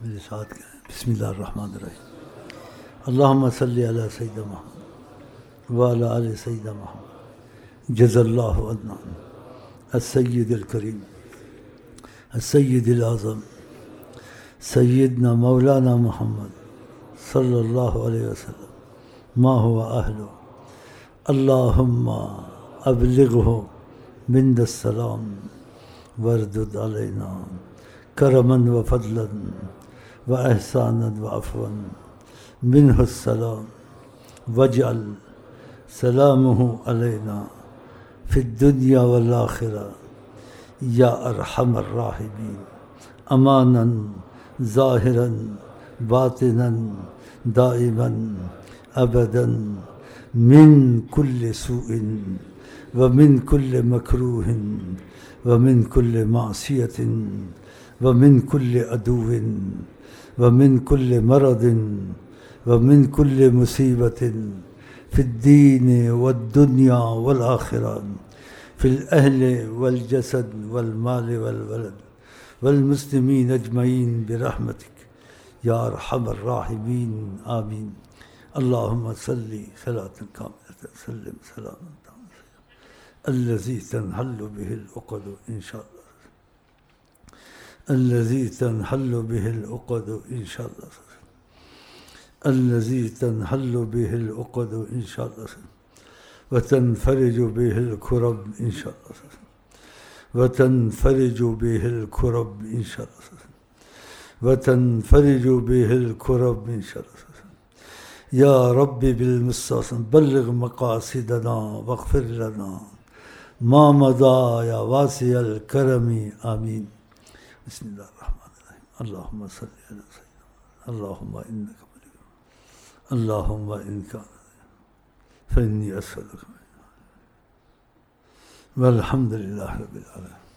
मेरे साथ बिस्मिल्लाहिर्रहमानिर्रहीम। अल्लाहुम्मा सल्ली अला सय्यिदना मुहम्मद व अला आलि सय्यिदना मुहम्मद। जज़ल्लाहु अन्ना अस्सय्यिदुल करीम अस्सय्यिदुल आज़म सय्यिदना मौलाना मुहम्मद सल्लल्लाहु अलैहि वसल्लम मा हुवा अहलु। अल्लाहुम्मा अबलिग़हु मिन्नस सलाम वरदुद अलैना करमन व फज़लन व एहसानन व अफ़वन मिन्हुस सलाम वजअल सलामुहु अलैना फ़िद दुनिया वल आखिरा या अरहमर राहिमीन। अमानन ज़ाहिरन बातिनन दाइमन अबदन मिन कुल्लि सूइन व मिन कुल्लि मकरूहिन व मिन कुल्लि मासियतिन व मिन कुल्लि अदुव्विन व मिन कुल्लि मरदिन व मिन कुल्लि मुसीबतिन फ़िद्दीन वद्दुनिया वल आखिरा फ़िल अहलि वल जसद वल माल वल वलद वल मुस्लिमीन अजमईन बिरहमतिक या अरहमर राहिमीन आमीन। अल्लाहुम्मा सल्ली सलातन कामिलतन सल्लिम सलामन ताम्मन अल्लज़ी तन्हल्लु बिहिल उक़दु इंशाअल्लाह अल्लज़ी तन्हल्लु बिहिल उक़दु इंशाअल्लाह अल्लज़ी तन्हल्लु बिहिल उक़दु इंशाअल्लाह व तनफ़रिजु बिहिल कुरब इंशाअल्लाह व तनफ़रिजु बिहिल कुरब इंशाअल्लाह व तनफ़रिजु बिहिल कुरब इंशाअल्लाह। या रब्बि बिल मुस्तफ़ा बल्लिग़ मक़ासिदना वग़फ़िर लना मा मज़ा या वासिअल करमी आमीन। बिस्मिल्लाहिर्रहमानिर्रहीम। अल्लाहुम्मा सल्लि अला सय्यिदिना अल्लाहुम्मा इन्नका वलिय्युन अल्लाहुम्मा इनका फ़इन्नी अस्अलुका वल्हम्दुलिल्लाहि रब्बिल आलमीन।